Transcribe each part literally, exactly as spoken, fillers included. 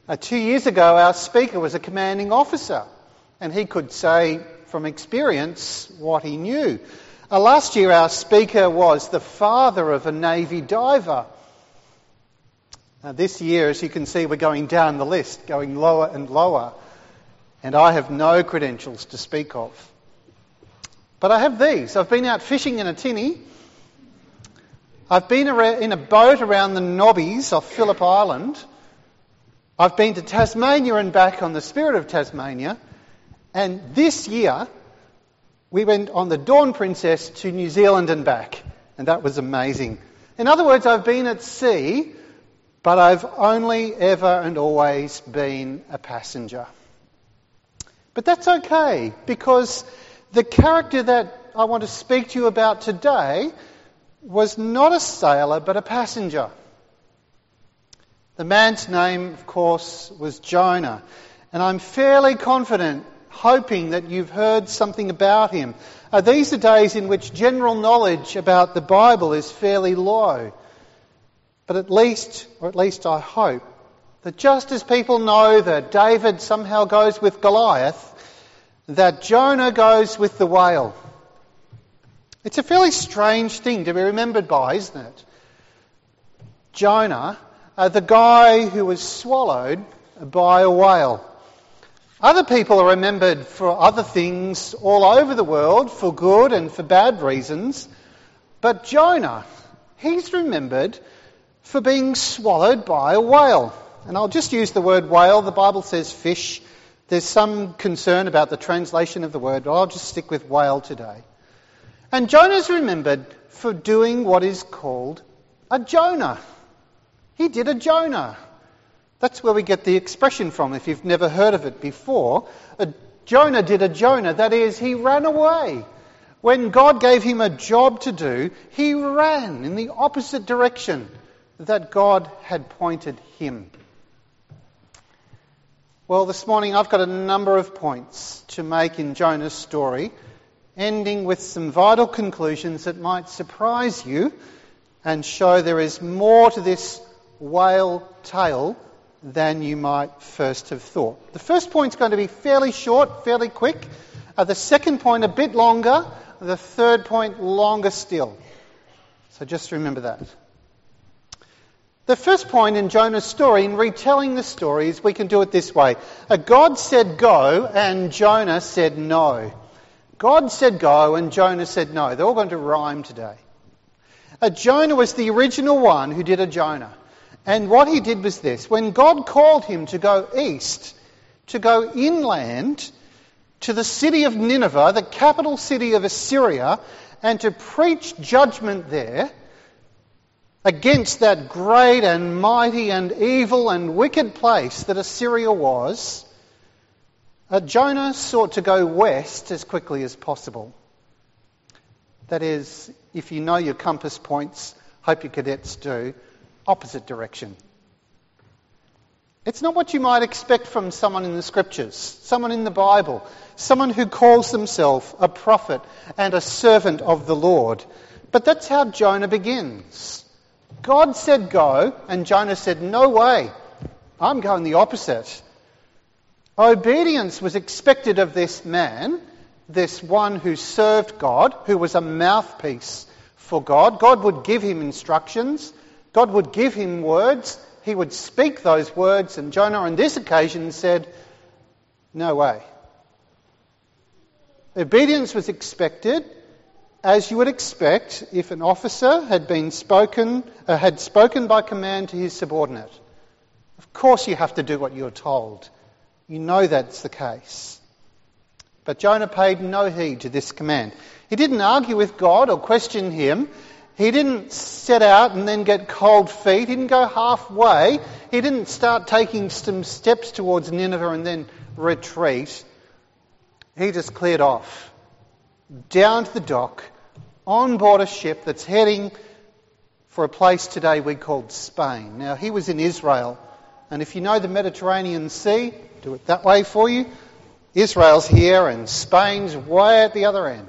Uh, two years ago, our speaker was a commanding officer, and he could say from experience what he knew. Uh, last year, our speaker was the father of a Navy diver. Uh, this year, as you can see, we're going down the list, going lower and lower, and I have no credentials to speak of. But I have these. I've been out fishing in a tinny. I've been in a boat around the Nobbies off Phillip Island. I've been to Tasmania and back on the Spirit of Tasmania. And this year, we went on the Dawn Princess to New Zealand and back. And that was amazing. In other words, I've been at sea, but I've only ever and always been a passenger. But that's okay, because the character that I want to speak to you about today was not a sailor, but a passenger. The man's name, of course, was Jonah. And I'm fairly confident, hoping that you've heard something about him. Uh, these are days in which general knowledge about the Bible is fairly low. But at least, or at least I hope, that just as people know that David somehow goes with Goliath, that Jonah goes with the whale. It's a fairly strange thing to be remembered by, isn't it? Jonah, uh, the guy who was swallowed by a whale. Other people are remembered for other things all over the world, for good and for bad reasons. But Jonah, he's remembered for being swallowed by a whale. And I'll just use the word whale. The Bible says fish. There's some concern about the translation of the word, but I'll just stick with whale today. And Jonah's remembered for doing what is called a Jonah. He did a Jonah. That's where we get the expression from, if you've never heard of it before. A Jonah did a Jonah. That is, he ran away. When God gave him a job to do, he ran in the opposite direction that God had pointed him. Well, this morning I've got a number of points to make in Jonah's story, ending with some vital conclusions that might surprise you and show there is more to this whale tale than you might first have thought. The first point is going to be fairly short, fairly quick. Uh, the second point a bit longer. The third point longer still. So just remember that. The first point in Jonah's story, in retelling the story, is we can do it this way. Uh, God said go and Jonah said no. God said go and Jonah said no. They're all going to rhyme today. Uh, Jonah was the original one who did a Jonah. And what he did was this. When God called him to go east, to go inland, to the city of Nineveh, the capital city of Assyria, and to preach judgment there against that great and mighty and evil and wicked place that Assyria was, uh, Jonah sought to go west as quickly as possible. That is, if you know your compass points, hope your cadets do, opposite direction. It's not what you might expect from someone in the Scriptures, someone in the Bible, someone who calls themselves a prophet and a servant of the Lord. But that's how Jonah begins. God said go, and Jonah said, no way, I'm going the opposite. Obedience was expected of this man, this one who served God, who was a mouthpiece for God. God would give him instructions. God would give him words. He would speak those words, and Jonah on this occasion said, no way. Obedience was expected, as you would expect if an officer had been spoken, uh, had spoken by command to his subordinate. Of course you have to do what you're told. You know that's the case. But Jonah paid no heed to this command. He didn't argue with God or question him. He didn't set out and then get cold feet. He didn't go halfway. He didn't start taking some steps towards Nineveh and then retreat. He just cleared off, down to the dock, on board a ship that's heading for a place today we call Spain. Now, he was in Israel, and if you know the Mediterranean Sea, do it that way for you. Israel's here and Spain's way at the other end.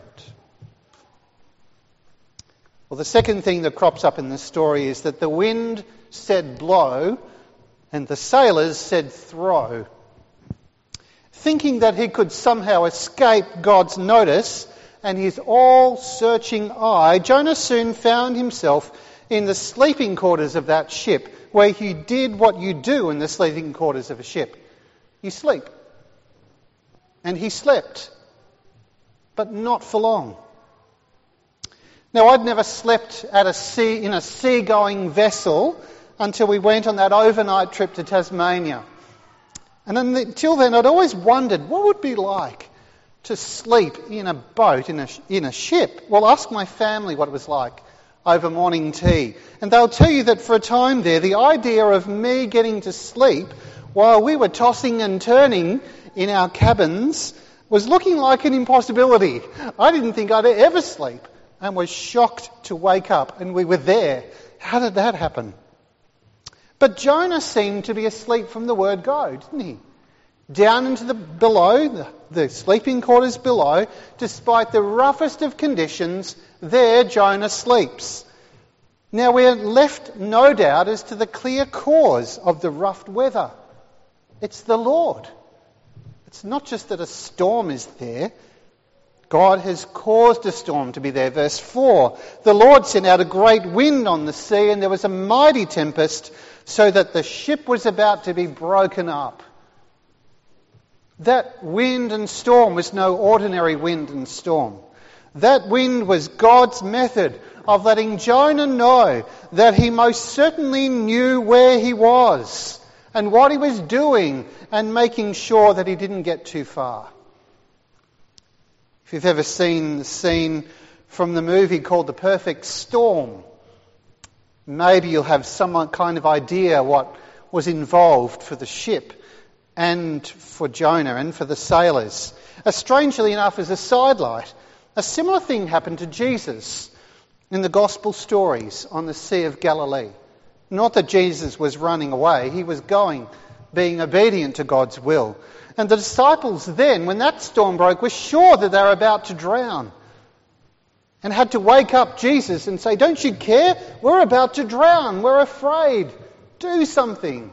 Well, the second thing that crops up in this story is that the wind said blow And the sailors said, "Throw." Thinking that he could somehow escape God's notice and his all-searching eye, Jonah soon found himself in the sleeping quarters of that ship, where he did what you do in the sleeping quarters of a ship. You sleep. And he slept, but not for long. Now, I'd never slept at a sea in a sea-going vessel until we went on that overnight trip to Tasmania. And until then, I'd always wondered what would it be like to sleep in a boat, in a, in a ship. Well, ask my family what it was like over morning tea. And they'll tell you that for a time there, the idea of me getting to sleep while we were tossing and turning in our cabins was looking like an impossibility. I didn't think I'd ever sleep and was shocked to wake up and we were there. How did that happen? But Jonah seemed to be asleep from the word go, didn't he? Down into the below, the, the sleeping quarters below, despite the roughest of conditions, there Jonah sleeps. Now we're left no doubt as to the clear cause of the rough weather. It's the Lord. It's not just that a storm is there. God has caused a storm to be there. Verse four, the Lord sent out a great wind on the sea and there was a mighty tempest so that the ship was about to be broken up. That wind and storm was no ordinary wind and storm. That wind was God's method of letting Jonah know that he most certainly knew where he was and what he was doing and making sure that he didn't get too far. If you've ever seen the scene from the movie called The Perfect Storm, maybe you'll have some kind of idea what was involved for the ship and for Jonah and for the sailors. Uh, strangely enough, as a sidelight, a similar thing happened to Jesus in the gospel stories on the Sea of Galilee. Not that Jesus was running away, he was going, being obedient to God's will. And the disciples then, when that storm broke, were sure that they were about to drown. And had to wake up Jesus and say, "Don't you care? We're about to drown. We're afraid. Do something."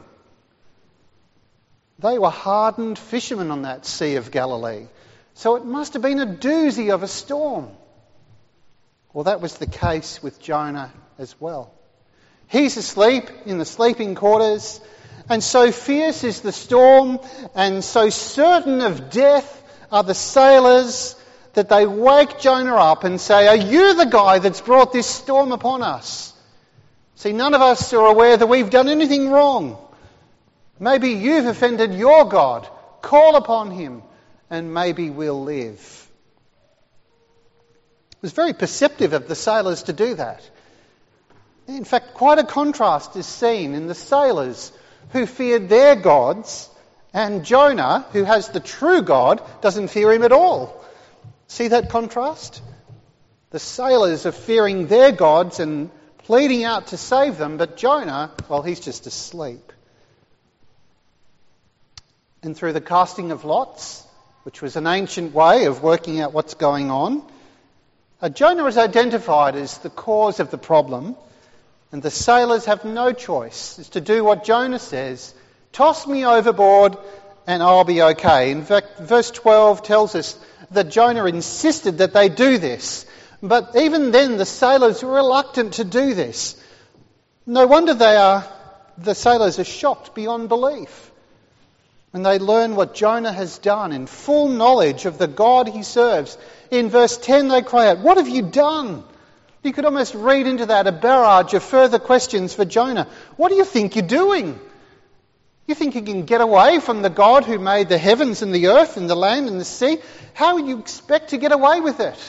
They were hardened fishermen on that Sea of Galilee. So it must have been a doozy of a storm. Well, that was the case with Jonah as well. He's asleep in the sleeping quarters, and so fierce is the storm, and so certain of death are the sailors that they wake Jonah up and say, "Are you the guy that's brought this storm upon us? See, none of us are aware that we've done anything wrong. Maybe you've offended your God. Call upon him and maybe we'll live." It was very perceptive of the sailors to do that. In fact, quite a contrast is seen in the sailors who feared their gods and Jonah, who has the true God, doesn't fear him at all. See that contrast? The sailors are fearing their gods and pleading out to save them, but Jonah, well, he's just asleep. And through the casting of lots, which was an ancient way of working out what's going on, uh, Jonah is identified as the cause of the problem, and the sailors have no choice. It's to do what Jonah says, "Toss me overboard and I'll be okay." In fact, verse twelve tells us that Jonah insisted that they do this. But even then, the sailors were reluctant to do this. No wonder they are, the sailors are shocked beyond belief. And they learn what Jonah has done in full knowledge of the God he serves. In verse ten they cry out, "What have you done?" You could almost read into that a barrage of further questions for Jonah. What do you think you're doing? You think you can get away from the God who made the heavens and the earth and the land and the sea? How would you expect to get away with it?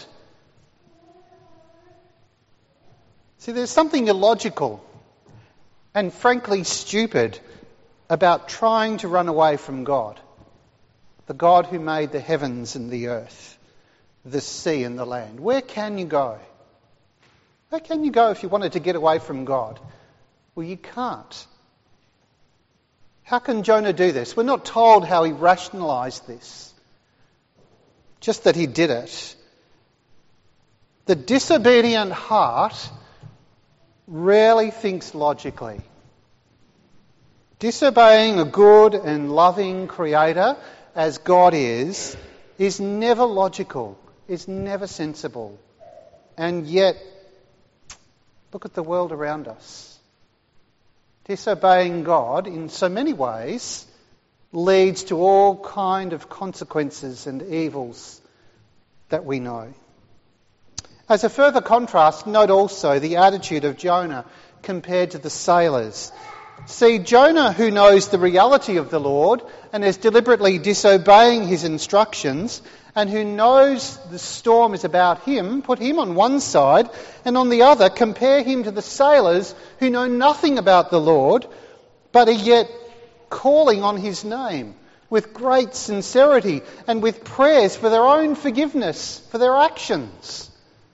See, there's something illogical and frankly stupid about trying to run away from God, the God who made the heavens and the earth, the sea and the land. Where can you go? Where can you go if you wanted to get away from God? Well, you can't. How can Jonah do this? We're not told how he rationalised this, just that he did it. The disobedient heart rarely thinks logically. Disobeying a good and loving Creator, as God is, is never logical, is never sensible. And yet, look at the world around us. Disobeying God in so many ways leads to all kind of consequences and evils that we know. As a further contrast, note also the attitude of Jonah compared to the sailors. See, Jonah, who knows the reality of the Lord and is deliberately disobeying his instructions, and who knows the storm is about him, put him on one side, and on the other compare him to the sailors who know nothing about the Lord, but are yet calling on his name with great sincerity and with prayers for their own forgiveness, for their actions.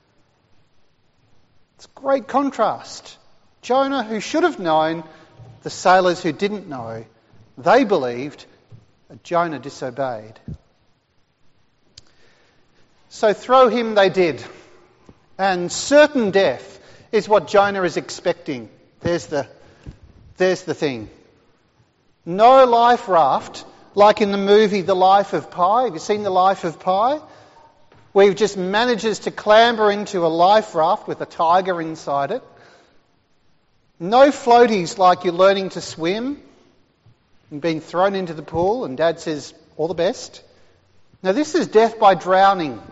It's a great contrast. Jonah, who should have known, the sailors who didn't know, they believed, but Jonah disobeyed. So throw him they did, and certain death is what Jonah is expecting. There's the, there's the thing. No life raft, like in the movie The Life of Pi. Have you seen The Life of Pi? Where he just manages to clamber into a life raft with a tiger inside it. No floaties like you're learning to swim and being thrown into the pool and Dad says, all the best. Now this is death by drowning.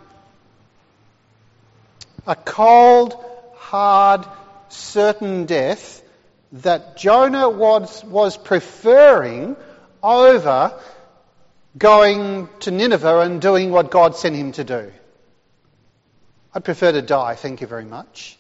A cold, hard, certain death that Jonah was, was preferring over going to Nineveh and doing what God sent him to do. I'd prefer to die, thank you very much.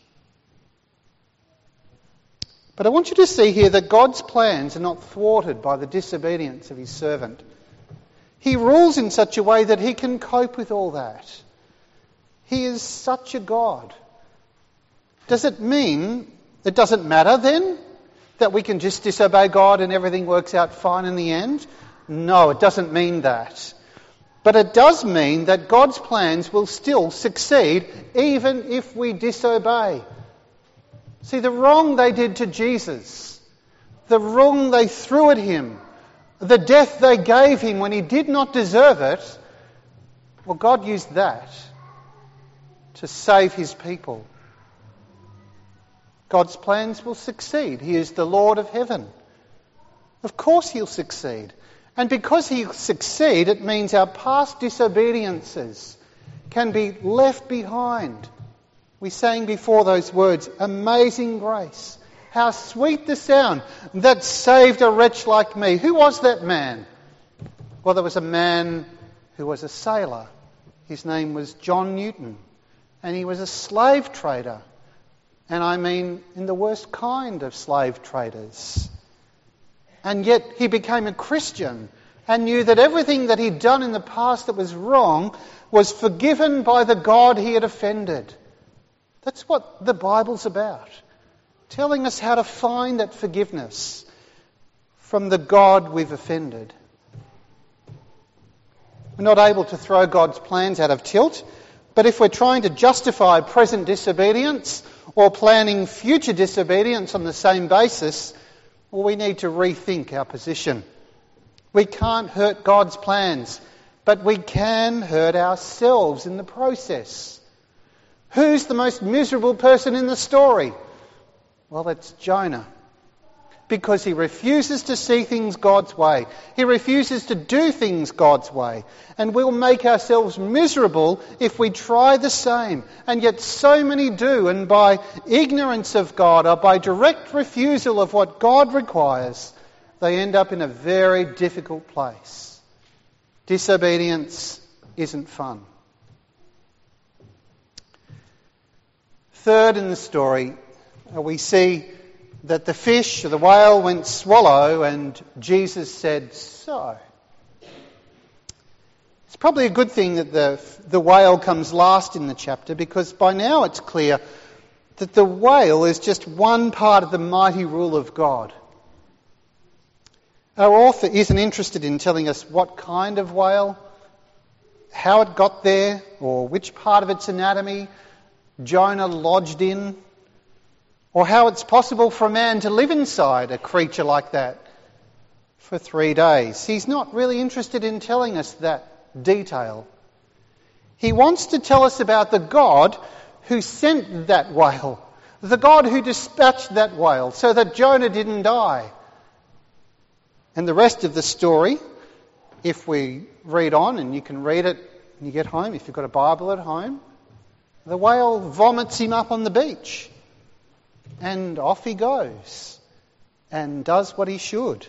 But I want you to see here that God's plans are not thwarted by the disobedience of his servant. He rules in such a way that he can cope with all that. He is such a God. Does it mean it doesn't matter then that we can just disobey God and everything works out fine in the end? No, it doesn't mean that. But it does mean that God's plans will still succeed even if we disobey. See, the wrong they did to Jesus, the wrong they threw at him, the death they gave him when he did not deserve it, well, God used that to save his people. God's plans will succeed. He is the Lord of heaven. Of course he'll succeed. And because he'll succeed, it means our past disobediences can be left behind. We sang before those words, amazing grace. How sweet the sound that saved a wretch like me. Who was that man? Well, there was a man who was a sailor. His name was John Newton. And he was a slave trader. And I mean in the worst kind of slave traders. And yet he became a Christian and knew that everything that he'd done in the past that was wrong was forgiven by the God he had offended. That's what the Bible's about. Telling us how to find that forgiveness from the God we've offended. We're not able to throw God's plans out of tilt, but if we're trying to justify present disobedience or planning future disobedience on the same basis, well, we need to rethink our position. We can't hurt God's plans, but we can hurt ourselves in the process. Who's the most miserable person in the story? Well, it's Jonah. Because he refuses to see things God's way. He refuses to do things God's way. And we'll make ourselves miserable if we try the same. And yet so many do, and by ignorance of God or by direct refusal of what God requires, they end up in a very difficult place. Disobedience isn't fun. Third in the story, we see that the fish or the whale went swallow and Jesus said, so. It's probably a good thing that the, the whale comes last in the chapter, because by now it's clear that the whale is just one part of the mighty rule of God. Our author isn't interested in telling us what kind of whale, how it got there, or which part of its anatomy Jonah lodged in, or how it's possible for a man to live inside a creature like that. for three days. He's not really interested in telling us that detail. He wants to tell us about the God who sent that whale, the God who dispatched that whale so that Jonah didn't die. And the rest of the story, if we read on, and you can read it when you get home, if you've got a Bible at home, the whale vomits him up on the beach. And off he goes and does what he should.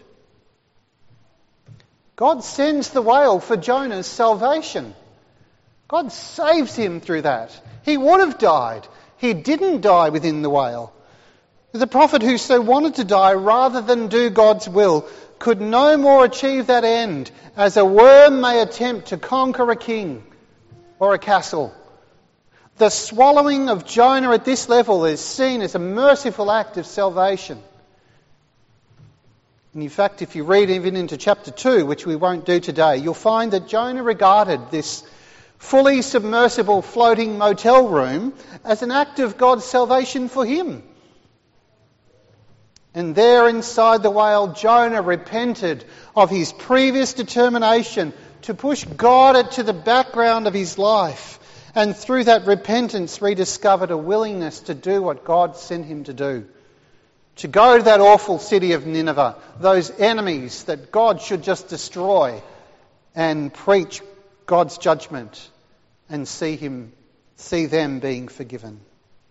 God sends the whale for Jonah's salvation. God saves him through that. He would have died. He didn't die within the whale. The prophet who so wanted to die rather than do God's will could no more achieve that end as a worm may attempt to conquer a king or a castle. The swallowing of Jonah at this level is seen as a merciful act of salvation. And in fact, if you read even into chapter two, which we won't do today, you'll find that Jonah regarded this fully submersible floating motel room as an act of God's salvation for him. And there inside the whale, Jonah repented of his previous determination to push God to the background of his life. And through that repentance rediscovered a willingness to do what God sent him to do. To go to that awful city of Nineveh, those enemies that God should just destroy, and preach God's judgment and see him, see them being forgiven.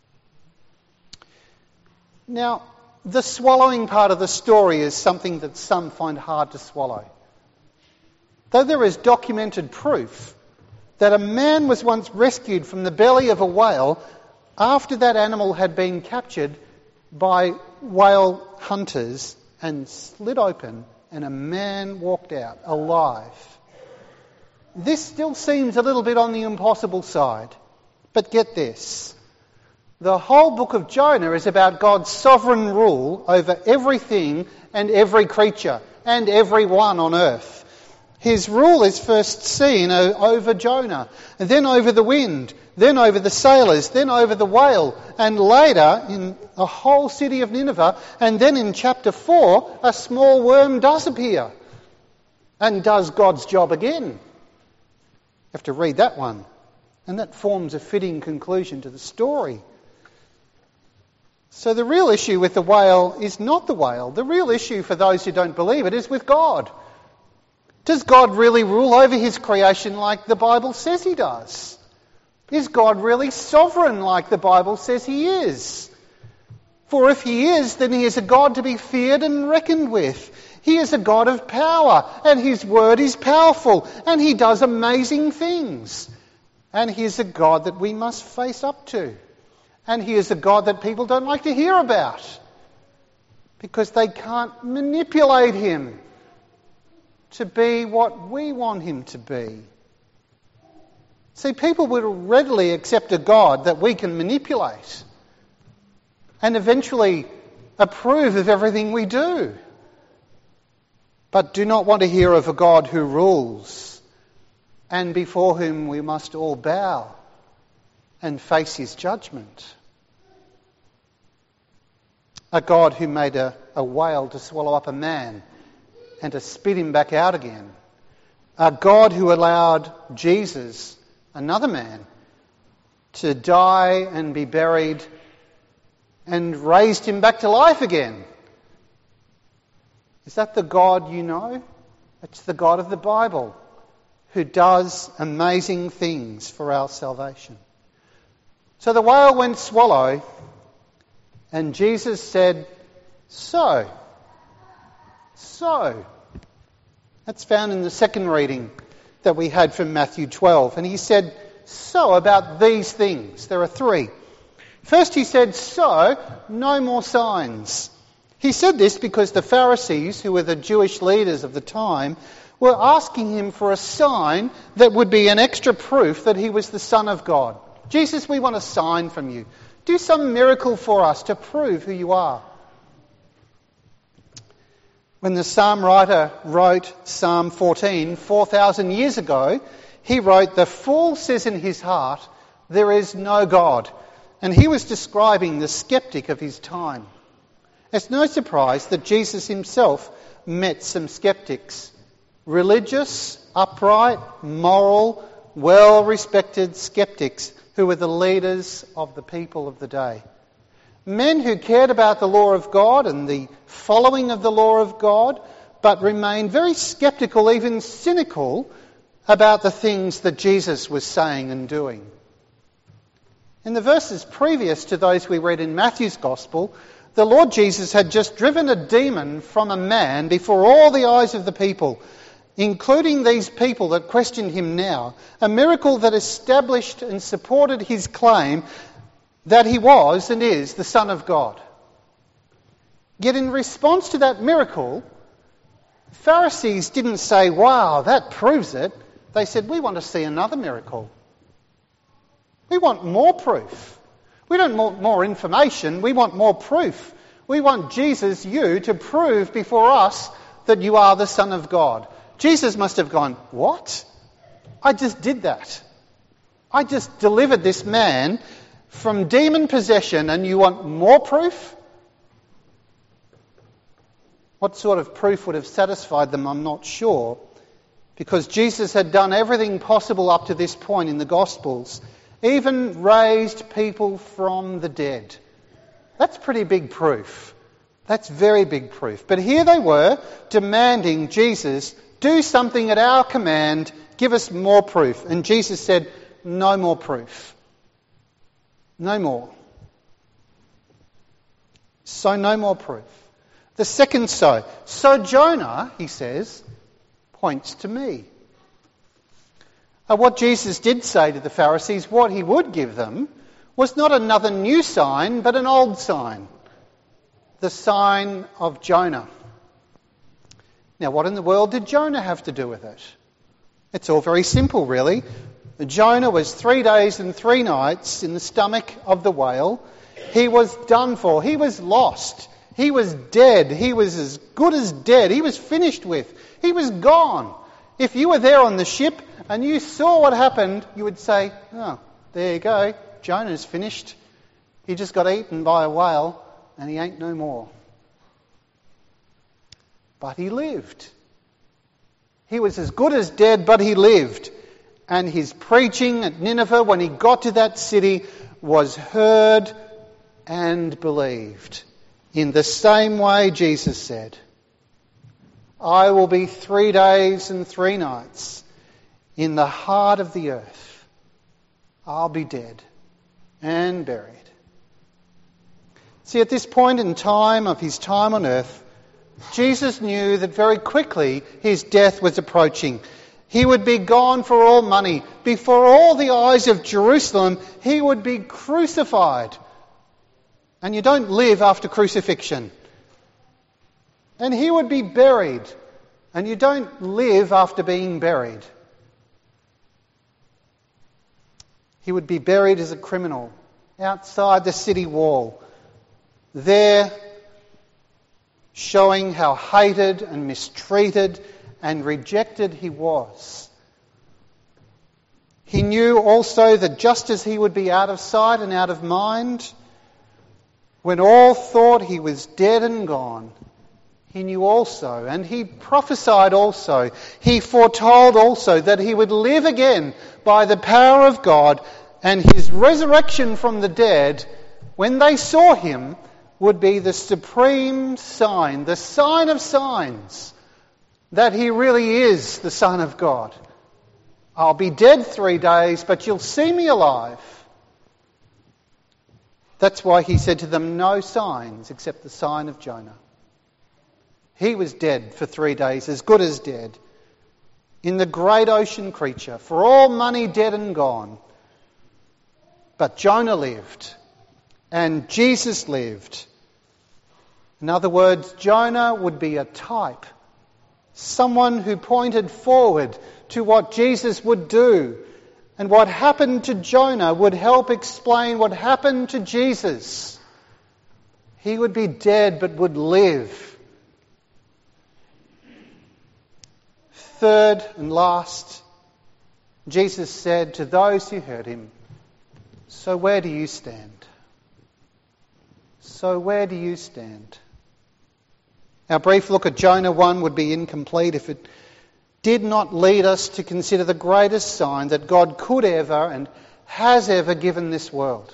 Now, the swallowing part of the story is something that some find hard to swallow. Though there is documented proof that a man was once rescued from the belly of a whale after that animal had been captured by whale hunters and slid open, and a man walked out alive. This still seems a little bit on the impossible side. But get this. The whole book of Jonah is about God's sovereign rule over everything and every creature and everyone on earth. His rule is first seen over Jonah, and then over the wind, then over the sailors, then over the whale, and later in the whole city of Nineveh, and then in chapter four, a small worm does appear and does God's job again. You have to read that one, and that forms a fitting conclusion to the story. So the real issue with the whale is not the whale. The real issue for those who don't believe it is with God. Does God really rule over his creation like the Bible says he does? Is God really sovereign like the Bible says he is? For if he is, then he is a God to be feared and reckoned with. He is a God of power, and his word is powerful, and he does amazing things. And he is a God that we must face up to. And he is a God that people don't like to hear about, because they can't manipulate him to be what we want him to be. See, people will readily accept a God that we can manipulate and eventually approve of everything we do, but do not want to hear of a God who rules and before whom we must all bow and face his judgment. A God who made a, a whale to swallow up a man and to spit him back out again. A God who allowed Jesus, another man, to die and be buried and raised him back to life again. Is that the God you know? It's the God of the Bible who does amazing things for our salvation. So the whale went swallow, and Jesus said, so... So, that's found in the second reading that we had from Matthew twelve. And he said, so about these things. There are three. First he said, so, no more signs. He said this because the Pharisees, who were the Jewish leaders of the time, were asking him for a sign that would be an extra proof that he was the Son of God. Jesus, we want a sign from you. Do some miracle for us to prove who you are. When the psalm writer wrote Psalm fourteen, four thousand years ago, he wrote, the fool says in his heart, there is no God. And he was describing the skeptic of his time. It's no surprise that Jesus himself met some skeptics. Religious, upright, moral, well-respected skeptics who were the leaders of the people of the day. Men who cared about the law of God and the following of the law of God, but remained very sceptical, even cynical, about the things that Jesus was saying and doing. In the verses previous to those we read in Matthew's Gospel, the Lord Jesus had just driven a demon from a man before all the eyes of the people, including these people that questioned him now, a miracle that established and supported his claim that he was and is the Son of God. Yet in response to that miracle, Pharisees didn't say, "Wow, that proves it." They said, "We want to see another miracle. We want more proof. We don't want more information, we want more proof. We want Jesus, you, to prove before us that you are the Son of God." Jesus must have gone, "What? I just did that. I just delivered this man from demon possession and you want more proof?" What sort of proof would have satisfied them, I'm not sure, because Jesus had done everything possible up to this point in the Gospels, even raised people from the dead. That's pretty big proof. That's very big proof. But here they were demanding, "Jesus, do something at our command, give us more proof." And Jesus said, "No more proof. No more." So no more proof. The second so. So Jonah, he says, points to me. Uh, what Jesus did say to the Pharisees, what he would give them, was not another new sign, but an old sign. The sign of Jonah. Now, what in the world did Jonah have to do with it? It's all very simple, really. Jonah was three days and three nights in the stomach of the whale. He was done for. He was lost. He was dead. He was as good as dead. He was finished with. He was gone. If you were there on the ship and you saw what happened, you would say, "Oh, there you go. Jonah's finished. He just got eaten by a whale and he ain't no more." But he lived. He was as good as dead, but he lived. And his preaching at Nineveh, when he got to that city, was heard and believed. In the same way Jesus said, "I will be three days and three nights in the heart of the earth. I'll be dead and buried." See, at this point in time of his time on earth, Jesus knew that very quickly his death was approaching. He would be gone for all money. Before all the eyes of Jerusalem, he would be crucified. And you don't live after crucifixion. And he would be buried. And you don't live after being buried. He would be buried as a criminal outside the city wall. There, showing how hated and mistreated and rejected he was. He knew also that just as he would be out of sight and out of mind, when all thought he was dead and gone, he knew also, and he prophesied also, he foretold also that he would live again by the power of God, and his resurrection from the dead, when they saw him, would be the supreme sign, the sign of signs, that he really is the Son of God. I'll be dead three days, but you'll see me alive. That's why he said to them, "No signs except the sign of Jonah." He was dead for three days, as good as dead, in the great ocean creature, for all money dead and gone. But Jonah lived, and Jesus lived. In other words, Jonah would be a type, someone who pointed forward to what Jesus would do. And what happened to Jonah would help explain what happened to Jesus. He would be dead but would live. Third and last, Jesus said to those who heard him, "So where do you stand? So where do you stand?" Our brief look at Jonah one would be incomplete if it did not lead us to consider the greatest sign that God could ever and has ever given this world.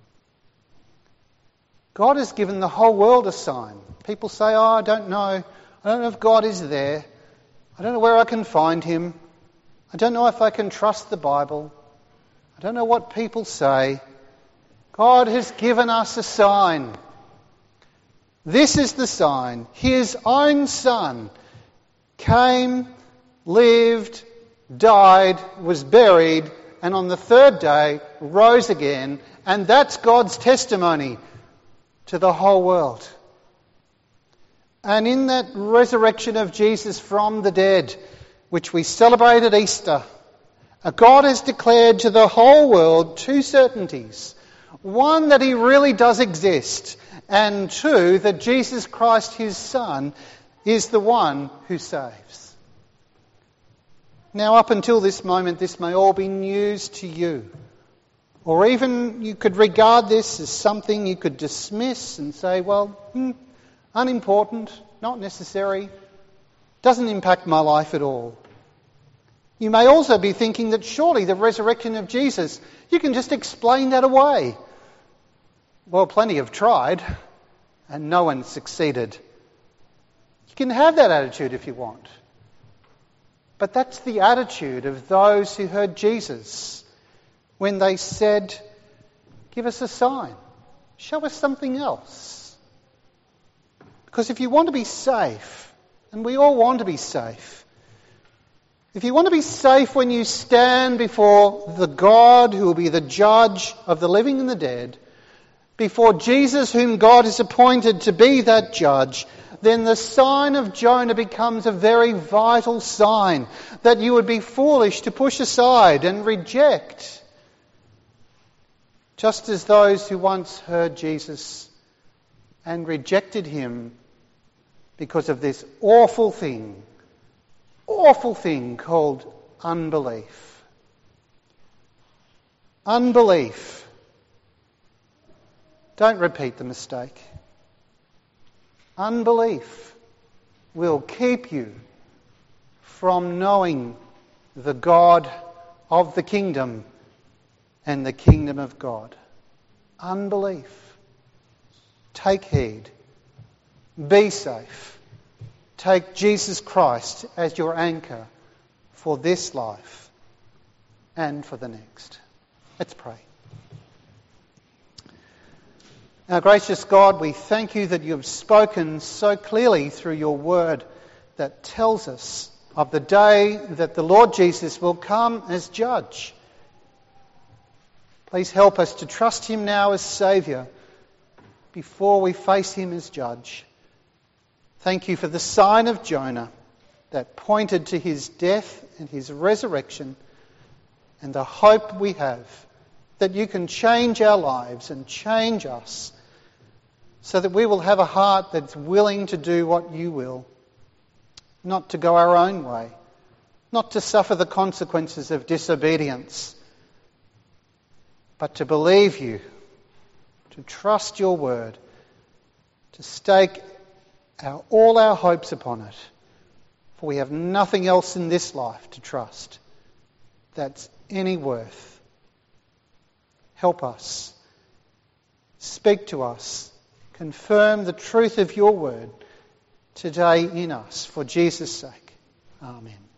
God has given the whole world a sign. People say, oh, I don't know. I don't know if God is there. I don't know where I can find him. I don't know if I can trust the Bible. I don't know what people say. God has given us a sign. This is the sign. His own Son came, lived, died, was buried, and on the third day rose again. And that's God's testimony to the whole world. And in that resurrection of Jesus from the dead, which we celebrate at Easter, God has declared to the whole world two certainties. One, that he really does exist, and two, that Jesus Christ, his Son, is the one who saves. Now, up until this moment, this may all be news to you. Or even you could regard this as something you could dismiss and say, well, hmm, unimportant, not necessary, doesn't impact my life at all. You may also be thinking that surely the resurrection of Jesus, you can just explain that away. Well, plenty have tried, and no one succeeded. You can have that attitude if you want. But that's the attitude of those who heard Jesus when they said, give us a sign, show us something else. Because if you want to be safe, and we all want to be safe, if you want to be safe when you stand before the God who will be the judge of the living and the dead, before Jesus whom God has appointed to be that judge, then the sign of Jonah becomes a very vital sign that you would be foolish to push aside and reject. Just as those who once heard Jesus and rejected him because of this awful thing, awful thing called unbelief. Unbelief. Don't repeat the mistake. Unbelief will keep you from knowing the God of the kingdom and the kingdom of God. Unbelief. Take heed. Be safe. Take Jesus Christ as your anchor for this life and for the next. Let's pray. Our gracious God, we thank you that you have spoken so clearly through your word that tells us of the day that the Lord Jesus will come as judge. Please help us to trust him now as Saviour before we face him as judge. Thank you for the sign of Jonah that pointed to his death and his resurrection, and the hope we have that you can change our lives and change us so that we will have a heart that's willing to do what you will, not to go our own way, not to suffer the consequences of disobedience, but to believe you, to trust your word, to stake our, all our hopes upon it. For we have nothing else in this life to trust that's any worth. Help us. Speak to us. Confirm the truth of your word today in us for Jesus' sake. Amen.